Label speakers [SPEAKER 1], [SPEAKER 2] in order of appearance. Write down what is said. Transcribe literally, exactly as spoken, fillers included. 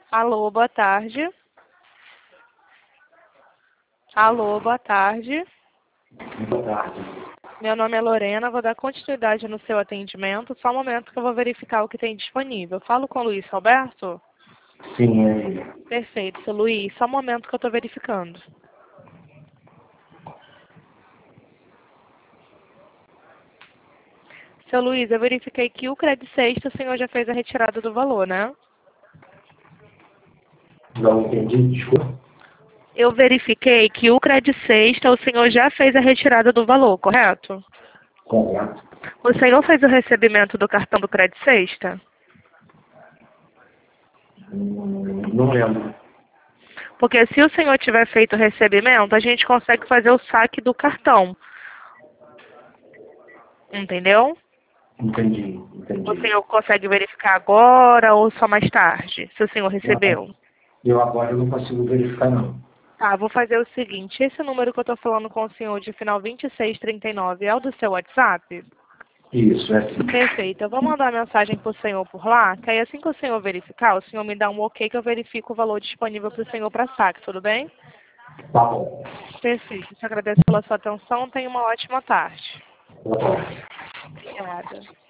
[SPEAKER 1] Alô, boa tarde. Alô, boa tarde.
[SPEAKER 2] Boa tarde.
[SPEAKER 1] Meu nome é Lorena, vou dar continuidade no seu atendimento. Só um momento que eu vou verificar o que tem disponível. Falo com o Luiz Roberto?
[SPEAKER 2] Sim, é ele.
[SPEAKER 1] Perfeito, seu Luiz. Só um momento que eu estou verificando. Seu Luiz, eu verifiquei que o Credit Sexta o senhor já fez a retirada do valor, né?
[SPEAKER 2] Não entendi, desculpa.
[SPEAKER 1] Eu verifiquei que o Credit Sexta o senhor já fez a retirada do valor, correto?
[SPEAKER 2] Correto.
[SPEAKER 1] O senhor fez o recebimento do cartão do Credit Sexta?
[SPEAKER 2] Hum, não lembro.
[SPEAKER 1] Porque se o senhor tiver feito o recebimento, a gente consegue fazer o saque do cartão. Entendeu?
[SPEAKER 2] Entendi,
[SPEAKER 1] O
[SPEAKER 2] entendi.
[SPEAKER 1] senhor consegue verificar agora ou só mais tarde, se o senhor recebeu?
[SPEAKER 2] Eu agora não consigo verificar, não.
[SPEAKER 1] Tá, vou fazer o seguinte. Esse número que eu estou falando com o senhor de final vinte e seis trinta e nove é o do seu WhatsApp?
[SPEAKER 2] Isso, é sim.
[SPEAKER 1] Perfeito. Eu vou mandar mensagem para o senhor por lá, que aí assim que o senhor verificar, o senhor me dá um ok que eu verifico o valor disponível para o senhor para saque, tudo bem?
[SPEAKER 2] Tá bom.
[SPEAKER 1] Perfeito. Te agradeço pela sua atenção. Tenha uma ótima tarde.
[SPEAKER 2] Boa tarde.
[SPEAKER 1] Obrigada.